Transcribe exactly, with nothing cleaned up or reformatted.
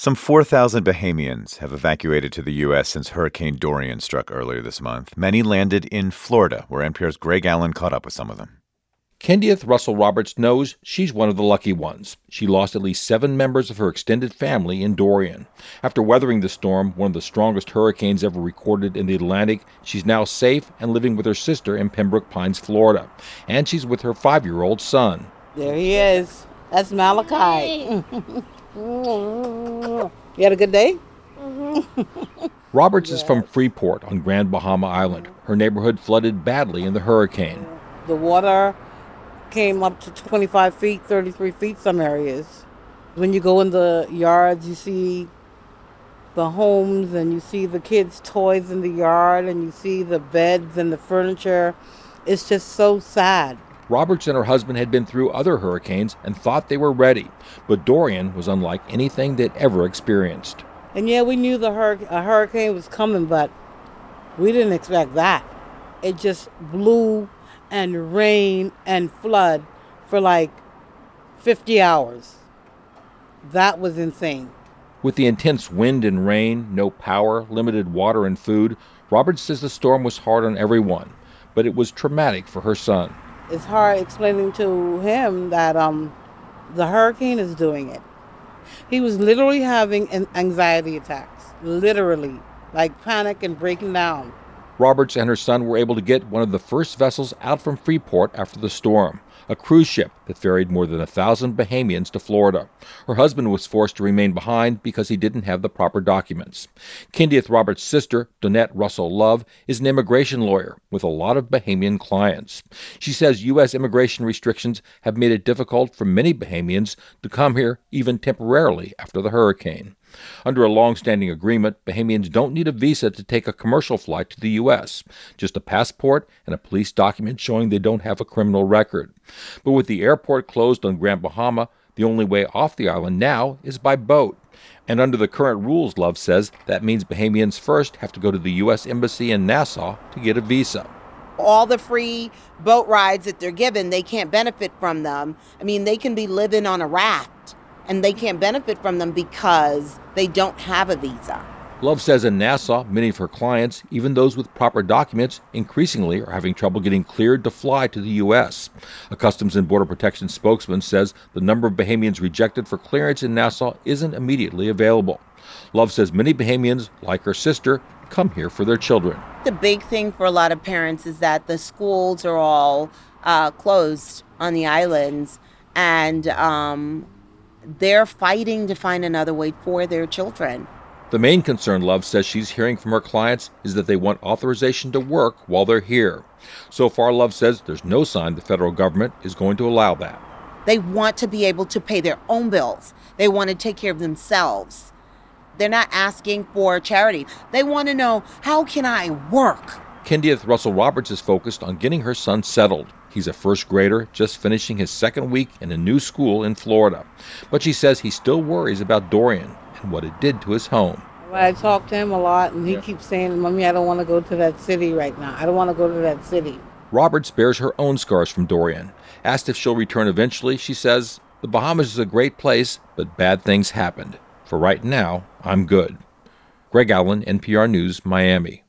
Some four thousand Bahamians have evacuated to the U S since Hurricane Dorian struck earlier this month. Many landed in Florida, where N P R's Greg Allen caught up with some of them. Kendieth Russell Roberts knows she's one of the lucky ones. She lost at least seven members of her extended family in Dorian. After weathering the storm, one of the strongest hurricanes ever recorded in the Atlantic, she's now safe and living with her sister in Pembroke Pines, Florida. And she's with her five-year-old son. There he is. That's Malachi. You had a good day? Mm-hmm. Roberts yes. is from Freeport on Grand Bahama Island. Her neighborhood flooded badly in the hurricane. The water came up to twenty-five feet, thirty-three feet some areas. When you go in the yards, you see the homes and you see the kids' toys in the yard and you see the beds and the furniture. It's just so sad. Roberts and her husband had been through other hurricanes and thought they were ready, but Dorian was unlike anything they'd ever experienced. And yeah, we knew the hur- a hurricane was coming, but we didn't expect that. It just blew and rain and flood for like fifty hours. That was insane. With the intense wind and rain, no power, limited water and food, Roberts says the storm was hard on everyone, but it was traumatic for her son. It's hard explaining to him that um, the hurricane is doing it. He was literally having an anxiety attacks, literally, like panic and breaking down. Roberts and her son were able to get one of the first vessels out from Freeport after the storm, a cruise ship that ferried more than a thousand Bahamians to Florida. Her husband was forced to remain behind because he didn't have the proper documents. Kendieth Roberts' sister, Donette Russell Love, is an immigration lawyer with a lot of Bahamian clients. She says U S immigration restrictions have made it difficult for many Bahamians to come here even temporarily after the hurricane. Under a long-standing agreement, Bahamians don't need a visa to take a commercial flight to the U S, just a passport and a police document showing they don't have a criminal record. But with the airport closed on Grand Bahama, the only way off the island now is by boat. And under the current rules, Love says, that means Bahamians first have to go to the U S Embassy in Nassau to get a visa. All the free boat rides that they're given, they can't benefit from them. I mean, they can be living on a raft, and they can't benefit from them because they don't have a visa. Love says in Nassau, many of her clients, even those with proper documents, increasingly are having trouble getting cleared to fly to the U S. A Customs and Border Protection spokesman says the number of Bahamians rejected for clearance in Nassau isn't immediately available. Love says many Bahamians, like her sister, come here for their children. The big thing for a lot of parents is that the schools are all uh, closed on the islands, and um, they're fighting to find another way for their children. The main concern, Love says she's hearing from her clients, is that they want authorization to work while they're here. So far, Love says there's no sign the federal government is going to allow that. They want to be able to pay their own bills. They want to take care of themselves. They're not asking for charity. They want to know, how can I work? Kendieth Russell Roberts is focused on getting her son settled. He's a first grader, just finishing his second week in a new school in Florida. But she says he still worries about Dorian and what it did to his home. I talk to him a lot, and he yeah. keeps saying, Mommy, I don't want to go to that city right now. I don't want to go to that city. Roberts bears her own scars from Dorian. Asked if she'll return eventually, she says, the Bahamas is a great place, but bad things happened. For right now, I'm good. Greg Allen, N P R News, Miami.